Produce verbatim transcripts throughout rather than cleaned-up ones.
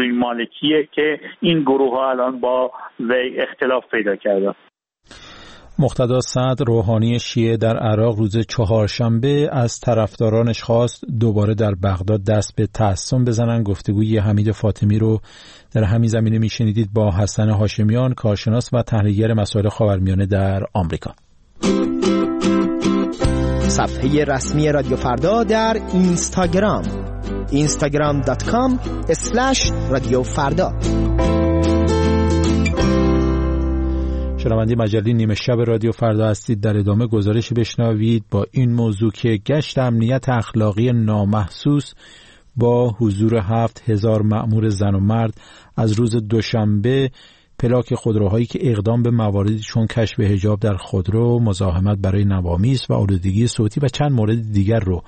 نیروی مالکیه که این گروه ها الان با وی اختلاف پیدا کرده. مقتدا صدر روحانی شیعه در عراق روز چهارشنبه از طرفدارانش خواست دوباره در بغداد دست به تعصب بزنن. گفتگوی حمید فاطمی رو در همین زمینه میشنیدید با حسن هاشمیان، کارشناس و تحلیلگر مسائل خاورمیانه در آمریکا. صفحه رسمی رادیو فردا در اینستاگرام اینستاگرام دات کام اسلش رادیو فردا. شنونده مجله نیمه شب رادیو فردا هستید. در ادامه گزارش بشنوید با این موضوع که گشت امنیت اخلاقی نامحسوس با حضور هفت هزار مأمور زن و مرد از روز دوشنبه پلاک خودروهایی که اقدام به مواردی چون کشف حجاب در خودرو، مزاحمت برای نوامیس و آلودگی صوتی و چند مورد دیگر رو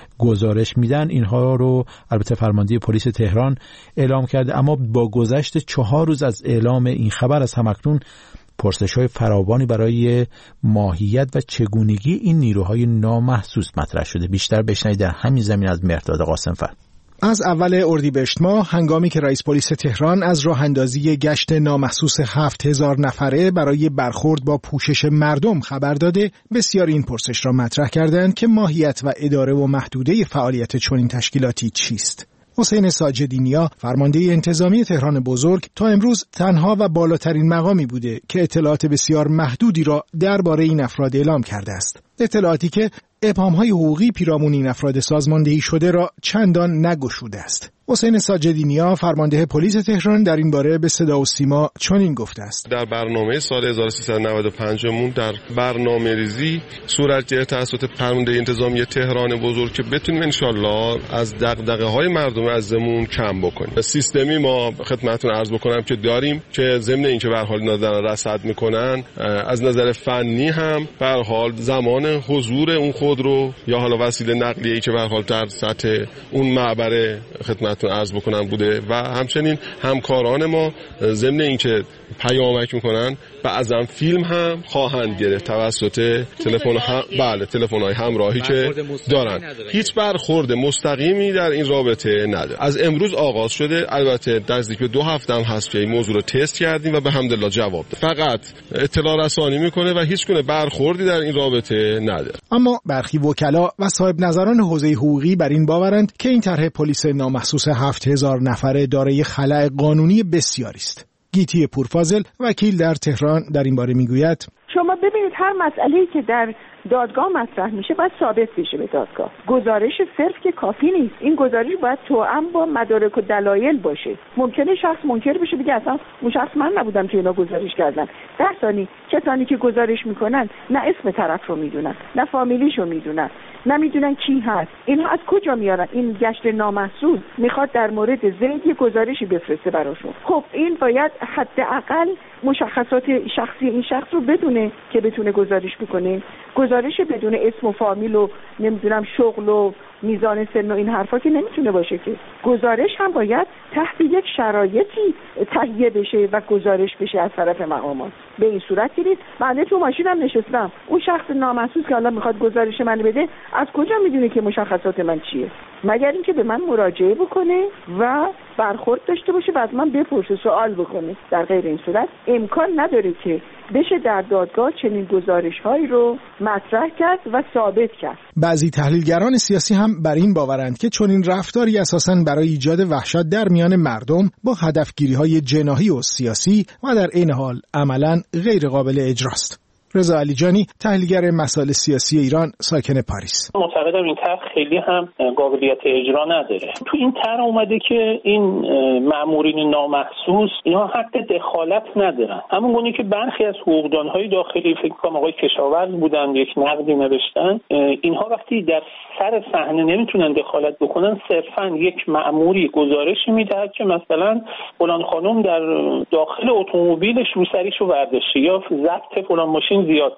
گزارش میدن. اینها رو البته فرمانده پلیس تهران اعلام کرده، اما با گذشت چهار روز از اعلام این خبر از همکنون پرسش‌های فراوانی برای ماهیت و چگونگی این نیروهای نامحسوس مطرح شده. بیشتر بشنوید در همین زمین از مهرداد قاسم‌فر. از اول اردیبهشت ماه هنگامی که رئیس پلیس تهران از راه اندازی گشت نامحسوس هفت هزار نفره برای برخورد با پوشش مردم خبر داده، بسیار این پرسش را مطرح کردند که ماهیت و اداره و محدوده فعالیت چنین تشکیلاتی چیست؟ حسین ساجدینیا، فرمانده انتظامی تهران بزرگ، تا امروز تنها و بالاترین مقامی بوده که اطلاعات بسیار محدودی را درباره این افراد اعلام کرده است. اطلاعاتی که ابهام‌های حقوقی پیرامون این افراد سازماندهی شده را چندان نگشوده است. حسین ساجدینیا، فرمانده پلیس تهران، در این باره به صدا و سیما چنین گفته است: در برنامه سال هزار و سیصد و نود و پنج مون در برنامه‌ریزی صورت گرفت توسط فرمانده انتظامی تهران بزرگ که بتونیم انشالله از دغدغه‌های مردم عزیزمون کم بکنیم. سیستمی ما خدمتتون عرض بکنم که داریم که ضمن اینکه به هر حال اینا دارن رصد میکنن، از نظر فنی هم به هر حال زمان حضور اون خودرو یا حالا وسیله نقلیه‌ای که به هر حال در سطح اون معبر خدمتتون عرض بکنم بوده و همچنین همکاران ما ضمن اینکه پیامک میکنن بعضا فیلم هم خواهند گرفت توسط تلفن هم... بله تلفن‌های همراهی که دارن. هیچ برخورد مستقیمی در این رابطه نداره. از امروز آغاز شده، البته نزدیک به دو هفته هم هست که این موضوع رو تست کردیم و به حمدالله جواب داد. فقط اطلاع رسانی میکنه و هیچ گونه برخوردی در این رابطه نداره. اما برخی وکلا و صاحب نظران حوزه حقوقی بر این باورند که این طرح پلیس نامحسوس هفت هزار نفره دارای خلأ قانونی بسیاری است. گیتی پورفاضل، وکیل در تهران، در این باره میگوید: شما ببینید هر مسئله‌ای که در دادگاه مطرح میشه باید ثابت بشه به دادگاه. گزارش صرف که کافی نیست. این گزارش باید توأم با مدارک و دلایل باشه. ممکنه شخص منکر بشه بگه اصلا اون شخص من نبودم که اینا گزارش کردن. در ثانی کسانی که گزارش میکنن نه اسم طرف رو میدونن، نه فامیلیشو میدونن، نمیدونن کی هست. اینها از کجا میارن؟ این گشت نامحسوس میخواد در مورد زید یه گزارشی بفرسته براشون. خب این باید حداقل مشخصات شخصی این شخص رو بدونه که بتونه گزارش بکنه. گزارش بدون اسم و فامیل و نمیدونم شغل و میزان سن و این حرفا که نمیتونه باشه که. گزارش هم باید تحت یک شرایطی تهیه بشه و گزارش بشه از طرف مقامات. به این صورت نیست من تو ماشینم نشستم، اون شخص نامحسوس که الان میخواد گزارش منو بده از کجا میدونه که مشخصات من چیه؟ مگر اینکه به من مراجعه بکنه و برخورد داشته باشه و از من بپرسه، سوال بکنه. در غیر این صورت امکان نداره که بشه در دادگاه چنین گزارش‌هایی رو مطرح کرد و ثابت کرد. بعضی تحلیلگران سیاسی هم بر این باورند که چنین رفتاری اساساً برای ایجاد وحشت در میان مردم با هدفگیری‌های جناحی و سیاسی و در عین حال عملاً غیر قابل اجراست. رضا علیجانی، تحلیلگر مسائل سیاسی ایران، ساکن پاریس: معتقدم این طرح خیلی هم قابلیت اجرا نداره. تو این طرح اومده که این مامورین نامحسوس اینها حق دخالت ندارن. همون گونه که برخی از حقوقدانهای داخلی، فکر کنم آقای کشاورز بودن، یک نقدی نوشتن، اینها وقتی در سر صحنه نمیتونن دخالت بکنن، صرفا یک ماموری گزارشی میدهد که مثلا فلان خانم در داخل اتومبیلش روسریشو برداشته یا ضبط فلان ماشین زیاد بوده.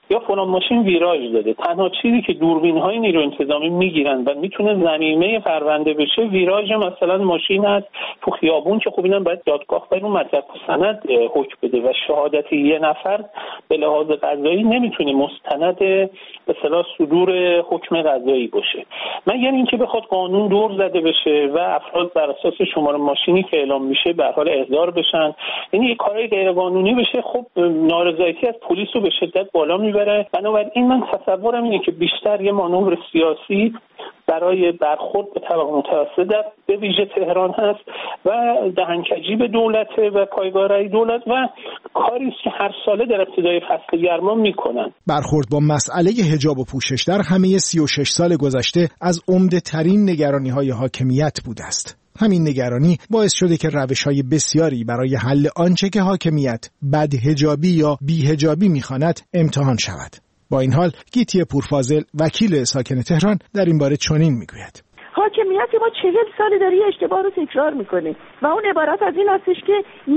یا فلان ماشین ویراژ داده. تنها چیزی که دوربین‌های نیروی انتظامی میگیرن و میتونه ضمیمه پرونده بشه ویراژ مثلا ماشین هست تو خیابون که خب اینم باید دادگاه بر اون مدرک و سند حکم بده و شهادت یه نفر به لحاظ قضایی نمیتونه مستند به اصطلاح صدور حکم قضایی باشه. مگر اینکه بخواد قانون دور زده بشه و افراد بر اساس شماره ماشینی که اعلام میشه به حال احضار بشن، یعنی یه کارهای غیر قانونی بشه، خب نارضایتی از پلیس رو به شدت بالا میبره. بنابراین من تصورم اینه که بیشتر یه مانور سیاسی برای برخورد به طبقه متوسط در به ویژه تهران هست و دهنکجی به دولت و پایگاه دولت و کاری است که هر ساله در ابتدای فصل گرما میکنن. برخورد با مسئله حجاب و پوشش در همه سی و شش سال گذشته از عمده ترین نگرانی های حاکمیت بوده است. همین نگرانی باعث شده که روش‌های بسیاری برای حل آنچه که حاکمیت بدحجابی یا بی‌حجابی می‌خواند امتحان شود. با این حال گیتی پورفاضل وکیل ساکن تهران در این باره چنین میگوید: حاکمیت ما چهل سال داره یه اشتباه رو تکرار میکنه و اون عبارت از این هستش که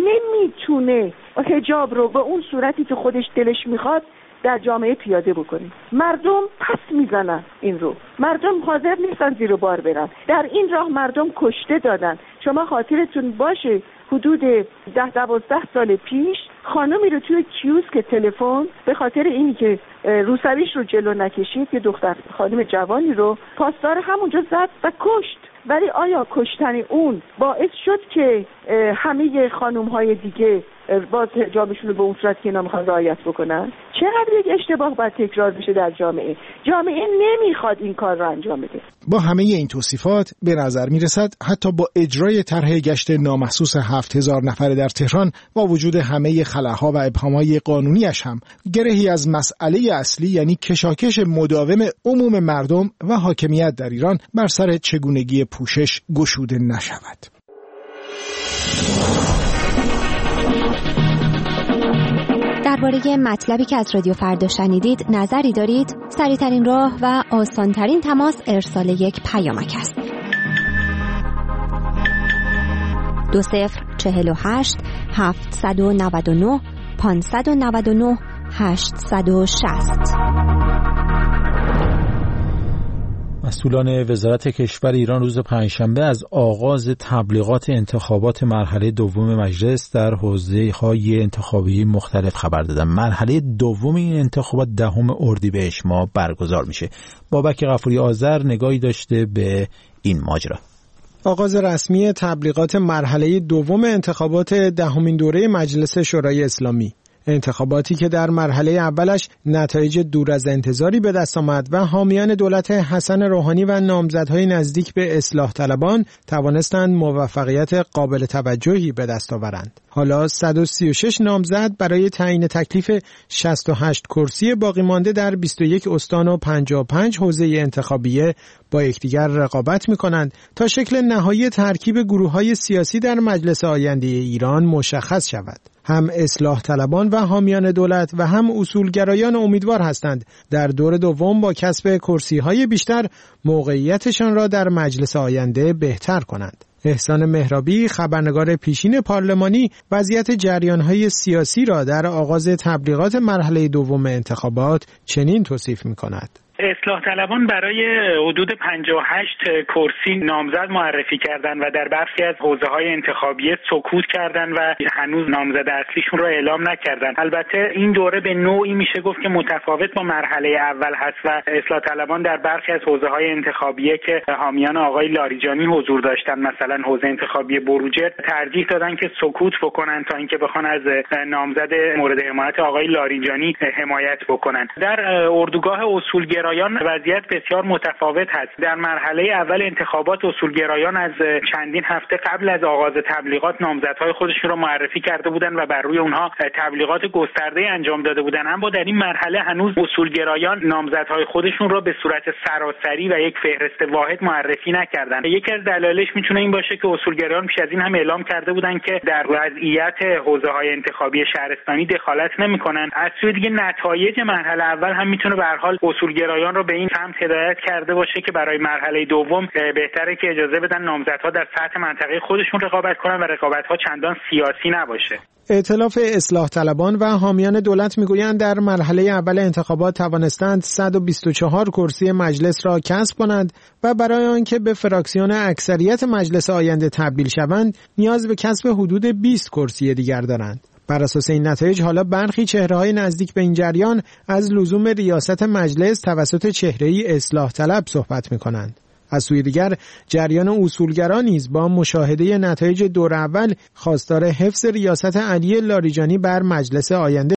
نمیتونه حجاب رو به اون صورتی که خودش دلش میخواد در جامعه پیاده بکنه. مردم پس میزنن این رو، مردم حاضر نیستن زیر بار برن. در این راه مردم کشته دادن. شما خاطرتون باشه حدود ده دوازده سال پیش خانمی رو توی کیوسک تلفن به خاطر اینی که روسریش رو جلو نکشید یه دختر خانم جوانی رو پاسدار همونجا زد و کشت. ولی آیا کشتن اون باعث شد که همه خانم‌های دیگه باز حجابشون رو به اون صورت که اینا میخوان رعایت بکنن؟ چقدر یک اشتباه باید تکرار بشه در جامعه؟ جامعه نمیخواد این کار رو انجام بده. با همه این توصیفات به نظر میرسد حتی با اجرای طرح گشت نامحسوس هفت هزار نفره در تهران با وجود همه خلاها و ابهامهای قانونیش هم گرهی از مسئله اصلی یعنی کشاکش مداوم عموم مردم و حاکمیت در ایران بر سر چگونگی پوشش گشوده نشود. درباره مطلبی که از رادیو فردا شنیدید نظری دارید؟ سریع‌ترین راه و آسان‌ترین تماس ارسال یک پیامک است. دو صفر چهل و هشت هفتصد و نود و نه پانصد و نود و نه هشتصد و شصت. مسئولان وزارت کشور ایران روز پنجشنبه از آغاز تبلیغات انتخابات مرحله دوم مجلس در حوزه‌های انتخابی مختلف خبر دادند. مرحله دوم این انتخابات دهم اردیبهشت ماه برگزار میشه. بابک غفوری آذر نگاهی داشته به این ماجرا. آغاز رسمی تبلیغات مرحله دوم انتخابات دهمین دوره مجلس شورای اسلامی، انتخاباتی که در مرحله اولش نتایج دور از انتظاری به دست آمد و حامیان دولت حسن روحانی و نامزدهای نزدیک به اصلاح طلبان توانستند موفقیت قابل توجهی به دست آورند. حالا صد و سی و شش نامزد برای تعیین تکلیف شصت و هشت کرسی باقی مانده در بیست و یک استان و پنجاه و پنج حوزه انتخابیه با یکدیگر رقابت می‌کنند تا شکل نهایی ترکیب گروه‌های سیاسی در مجلس آینده ایران مشخص شود. هم اصلاح طلبان و حامیان دولت و هم اصولگرایان امیدوار هستند در دور دوم با کسب کرسی‌های بیشتر موقعیتشان را در مجلس آینده بهتر کنند. احسان مهرابی، خبرنگار پیشین پارلمانی، وضعیت جریان‌های سیاسی را در آغاز تبلیغات مرحله دوم انتخابات چنین توصیف می‌کند: اصلاح طلبان برای حدود پنجاه و هشت کرسی نامزد معرفی کردند و در برخی از حوزه‌های انتخابی سکوت کردند و هنوز نامزد اصلیشون رو اعلام نکردند. البته این دوره به نوعی میشه گفت که متفاوت با مرحله اول هست و اصلاح طلبان در برخی از حوزه‌های انتخابی که حامیان آقای لاریجانی حضور داشتن، مثلا حوزه انتخابی بروجرد، ترجیح دادن که سکوت بکنن تا اینکه بخوان از نامزد مورد حمایت آقای لاریجانی حمایت بکنن. در اردوگاه اصولگرایان وضعیت بسیار متفاوت هست. در مرحله اول انتخابات اصولگرایان از چندین هفته قبل از آغاز تبلیغات نامزدهای خودشون رو معرفی کرده بودن و بر روی اونها تبلیغات گسترده انجام داده بودن، اما در این مرحله هنوز اصولگرایان نامزدهای خودشون رو به صورت سراسری و یک فهرست واحد معرفی نکردن. یکی از دلایلش میتونه این باشه که اصولگرایان پیش از این هم اعلام کرده بودن که در وضعیت حوزه‌های انتخابی شهرستانی دخالت نمی‌کنن. از سوی دیگه نتایج مرحله اول هم میتونه به هر حال اصولگرایان رو به این سمت هدایت کرده باشه که برای مرحله دوم بهتره که اجازه بدن نامزدها در سطح منطقه خودشون رقابت کنن و رقابت‌ها چندان سیاسی نباشه. ائتلاف اصلاح طلبان و حامیان دولت میگویند در مرحله اول انتخابات توانستند صد و بیست و چهار کرسی مجلس را کسب کنند و برای آنکه به فراکسیون اکثریت مجلس آینده تبدیل شوند نیاز به کسب حدود بیست کرسی دیگر دارند. بر اساس این نتایج حالا برخی چهره‌های نزدیک به این جریان از لزوم ریاست مجلس توسط چهره‌ای اصلاح طلب صحبت می‌کنند. از سوی دیگر جریان اصولگرا نیز با مشاهده نتایج دور اول خواستار حفظ ریاست علی لاریجانی بر مجلس آینده